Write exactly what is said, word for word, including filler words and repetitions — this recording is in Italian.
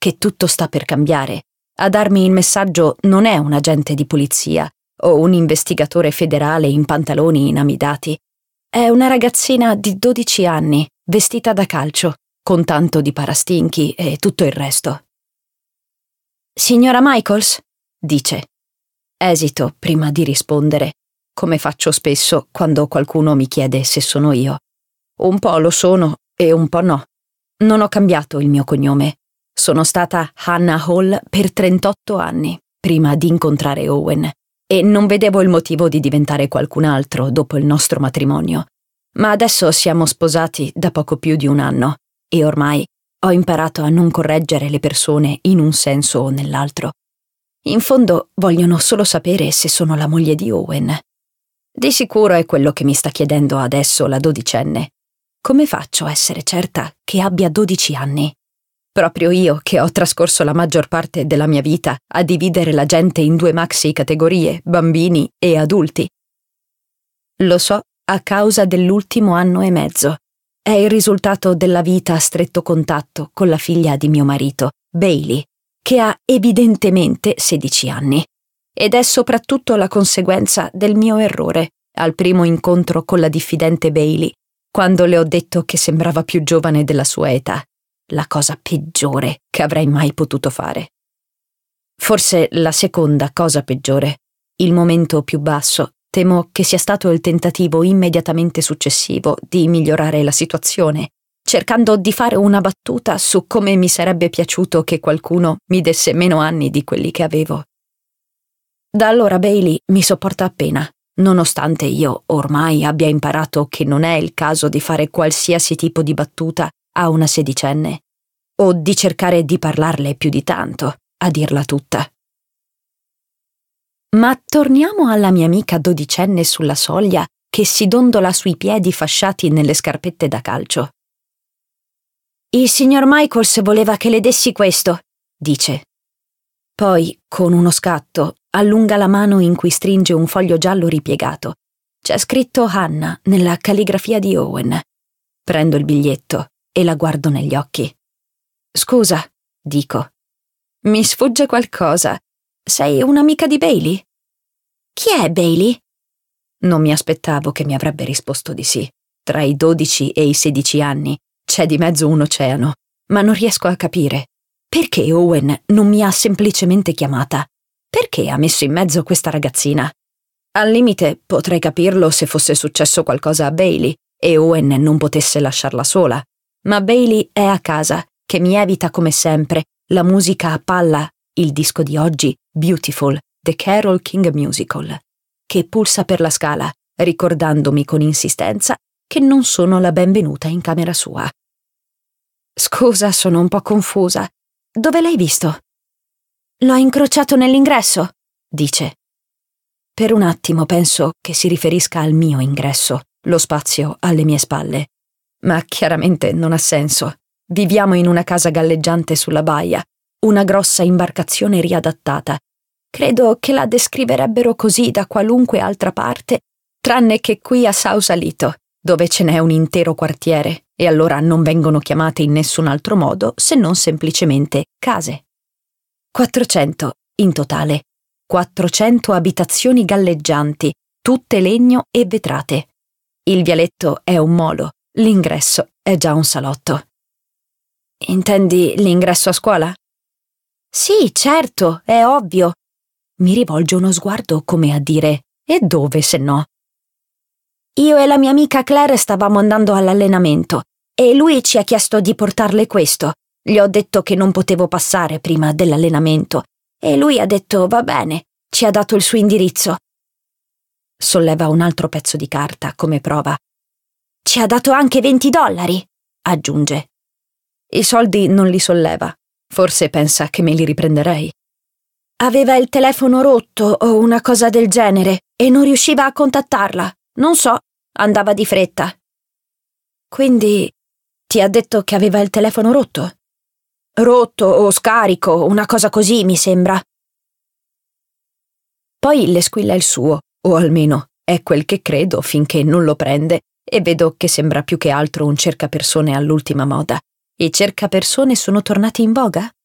che tutto sta per cambiare. A darmi il messaggio non è un agente di polizia o un investigatore federale in pantaloni inamidati. È una ragazzina di dodici anni, vestita da calcio, con tanto di parastinchi e tutto il resto. «Signora Michaels?» dice. Esito prima di rispondere, come faccio spesso quando qualcuno mi chiede se sono io. Un po' lo sono e un po' no. Non ho cambiato il mio cognome. Sono stata Hannah Hall per trentotto anni, prima di incontrare Owen, e non vedevo il motivo di diventare qualcun altro dopo il nostro matrimonio. Ma adesso siamo sposati da poco più di un anno e ormai ho imparato a non correggere le persone in un senso o nell'altro. In fondo vogliono solo sapere se sono la moglie di Owen. Di sicuro è quello che mi sta chiedendo adesso la dodicenne. Come faccio a essere certa che abbia dodici anni? Proprio io che ho trascorso la maggior parte della mia vita a dividere la gente in due maxi categorie, bambini e adulti. Lo so a causa dell'ultimo anno e mezzo. È il risultato della vita a stretto contatto con la figlia di mio marito, Bailey, che ha evidentemente sedici anni. Ed è soprattutto la conseguenza del mio errore al primo incontro con la diffidente Bailey, quando le ho detto che sembrava più giovane della sua età. La cosa peggiore che avrei mai potuto fare. Forse la seconda cosa peggiore, il momento più basso, temo che sia stato il tentativo immediatamente successivo di migliorare la situazione, cercando di fare una battuta su come mi sarebbe piaciuto che qualcuno mi desse meno anni di quelli che avevo. Da allora Bailey mi sopporta appena, nonostante io ormai abbia imparato che non è il caso di fare qualsiasi tipo di battuta a una sedicenne, o di cercare di parlarle più di tanto, a dirla tutta. Ma torniamo alla mia amica dodicenne sulla soglia che si dondola sui piedi fasciati nelle scarpette da calcio. «Il signor Michaels voleva che le dessi questo», dice. Poi, con uno scatto, allunga la mano in cui stringe un foglio giallo ripiegato. C'è scritto Hannah nella calligrafia di Owen. Prendo il biglietto e la guardo negli occhi. «Scusa», dico. «Mi sfugge qualcosa. Sei un'amica di Bailey?» «Chi è Bailey?» Non mi aspettavo che mi avrebbe risposto di sì. Tra i dodici e i sedici anni c'è di mezzo un oceano, ma non riesco a capire. Perché Owen non mi ha semplicemente chiamata? Perché ha messo in mezzo questa ragazzina? Al limite potrei capirlo se fosse successo qualcosa a Bailey e Owen non potesse lasciarla sola. Ma Bailey è a casa, che mi evita come sempre la musica a palla, il disco di oggi, Beautiful, The Carole King Musical, che pulsa per la scala, ricordandomi con insistenza che non sono la benvenuta in camera sua. «Scusa, sono un po' confusa. Dove l'hai visto?» «L'ho incrociato nell'ingresso», dice. Per un attimo penso che si riferisca al mio ingresso, lo spazio alle mie spalle. Ma chiaramente non ha senso. Viviamo in una casa galleggiante sulla baia, una grossa imbarcazione riadattata. Credo che la descriverebbero così da qualunque altra parte, tranne che qui a Sausalito, dove ce n'è un intero quartiere, e allora non vengono chiamate in nessun altro modo se non semplicemente case. quattrocento in totale. quattrocento abitazioni galleggianti, tutte legno e vetrate. Il vialetto è un molo. L'ingresso è già un salotto. «Intendi l'ingresso a scuola?» «Sì, certo, è ovvio». Mi rivolge uno sguardo come a dire: «E dove se no?» «Io e la mia amica Claire stavamo andando all'allenamento e lui ci ha chiesto di portarle questo. Gli ho detto che non potevo passare prima dell'allenamento e lui ha detto va bene, ci ha dato il suo indirizzo». Solleva un altro pezzo di carta come prova. «Ci ha dato anche venti dollari», aggiunge. I soldi non li solleva. Forse pensa che me li riprenderei. «Aveva il telefono rotto o una cosa del genere e non riusciva a contattarla. Non so, andava di fretta». «Quindi ti ha detto che aveva il telefono rotto?» «Rotto o scarico, una cosa così mi sembra». Poi le squilla il suo, o almeno è quel che credo finché non lo prende, e vedo che sembra più che altro un cercapersone all'ultima moda. I cercapersone sono tornati in voga?